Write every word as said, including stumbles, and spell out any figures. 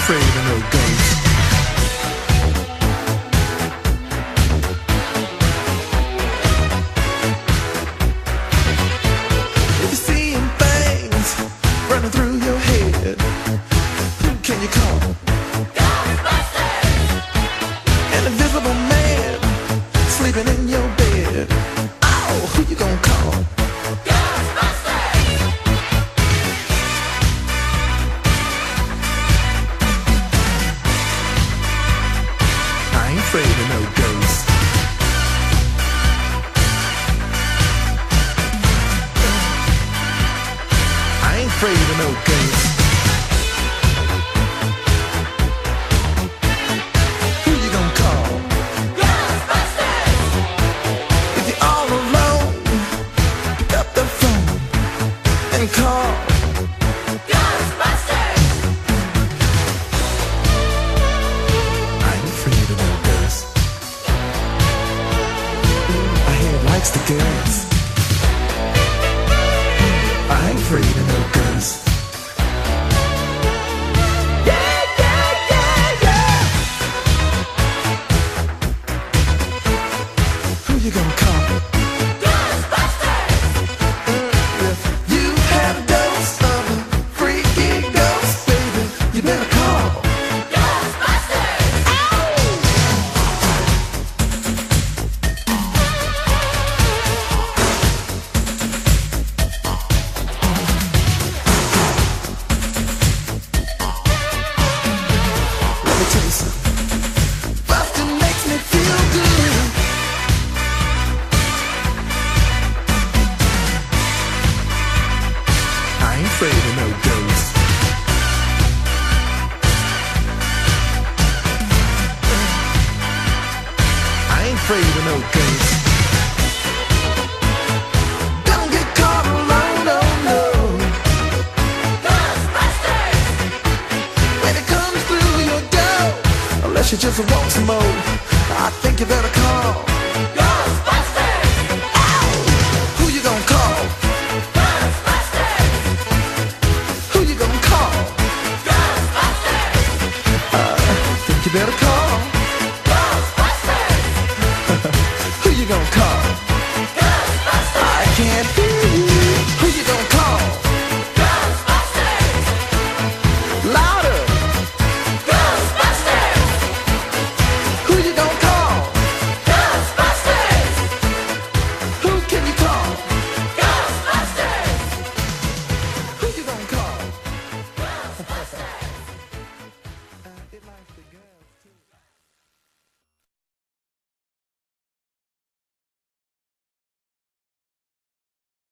afraid of no ghosts. If you're seeing things running through your head, who can you call? Ghostbusters! An invisible man sleeping in your bed. Oh, who you gonna call? Ghostbusters! I ain't afraid of no ghosts. I ain't afraid of no ghosts. Who you gonna call? Ghostbusters! If you're all alone, pick up the phone and call Ghostbusters! I ain't afraid of no ghosts. My head likes the girls. I ain't afraid of no ghosts. Yeah, yeah, yeah, yeah. Who you gonna call? Ghostbusters! If you had a dose of a freaky ghost, baby, you better call Ghostbusters! Let me tell you something. Bustin' makes me feel good. I ain't afraid of no ghosts. I ain't afraid of no ghosts. Don't get caught alone, no, no. Ghostbusters! When it comes through your door, unless you just want some more, I think you better call Ghostbusters! Ow! Who you gonna call? Ghostbusters! Who you gonna call? Ghostbusters! I think you better call